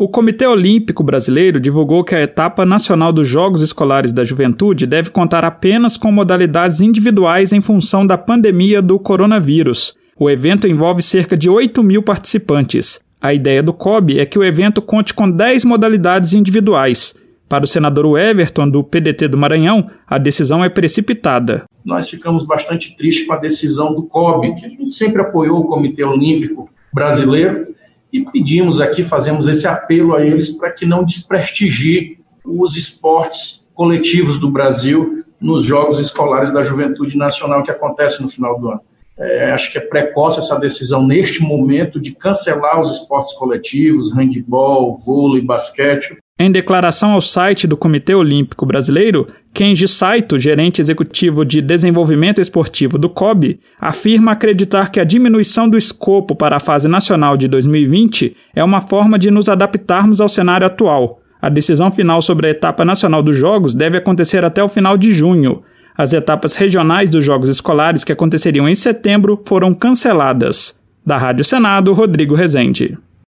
O Comitê Olímpico Brasileiro divulgou que a etapa nacional dos Jogos Escolares da Juventude deve contar apenas com modalidades individuais em função da pandemia do coronavírus. O evento envolve cerca de 8.000 participantes. A ideia do COB é que o evento conte com 10 modalidades individuais. Para o senador Everton, do PDT do Maranhão, a decisão é precipitada. Nós ficamos bastante tristes com a decisão do COB, que a gente sempre apoiou o Comitê Olímpico Brasileiro, e pedimos aqui, fazemos esse apelo a eles para que não desprestigie os esportes coletivos do Brasil nos Jogos Escolares da Juventude Nacional que acontecem no final do ano. Acho que é precoce essa decisão neste momento de cancelar os esportes coletivos, handebol, vôlei, basquete. Em declaração ao site do Comitê Olímpico Brasileiro, Kenji Saito, gerente executivo de desenvolvimento esportivo do COB, afirma acreditar que a diminuição do escopo para a fase nacional de 2020 é uma forma de nos adaptarmos ao cenário atual. A decisão final sobre a etapa nacional dos Jogos deve acontecer até o final de junho. As etapas regionais dos Jogos Escolares que aconteceriam em setembro foram canceladas. Da Rádio Senado, Rodrigo Rezende.